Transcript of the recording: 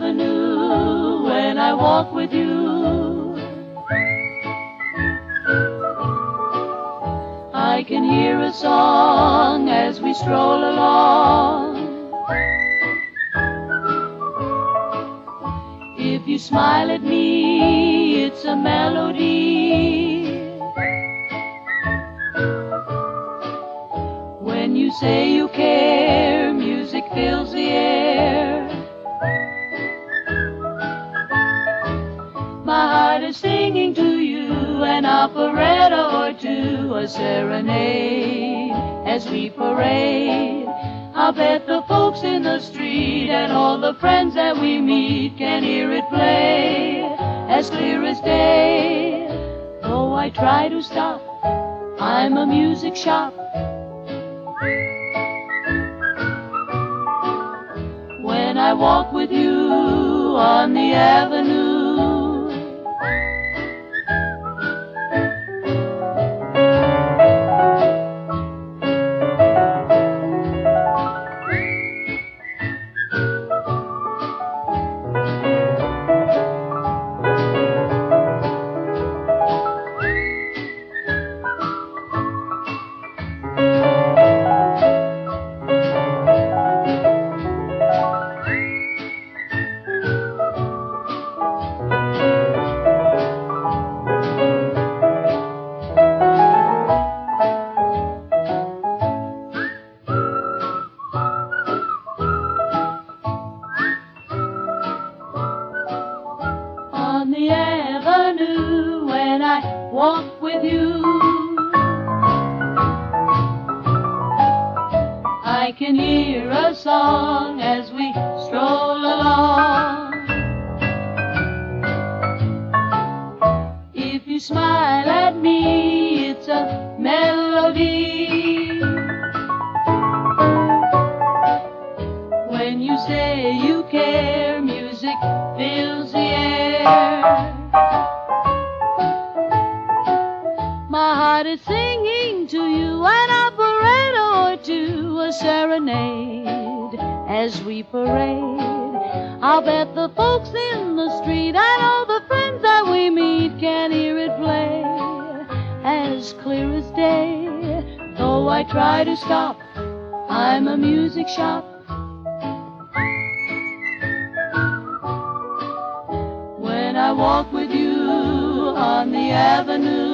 avenue when I walk with you. I can hear a song as we stroll along. If you smile at me, it's a melody. When you say you care, music fills the air. My heart is singing to you an operetta or two, a serenade as we parade. I'll bet the folks in the street and all the friends that we meet can hear it play as clear as day. Though I try to stop, I'm a music shop. When I walk with you on the avenue, on the avenue when I walk with you, I can hear a song as we stroll along. If you smile at me, it's a melody. When you say you care, music fills the air. My heart is singing to you an operetta or two, a serenade as we parade. I'll bet the folks in the street and all the friends that we meet can hear it play as clear as day. Though I try to stop, I'm a music shop. When I walk with you on the avenue,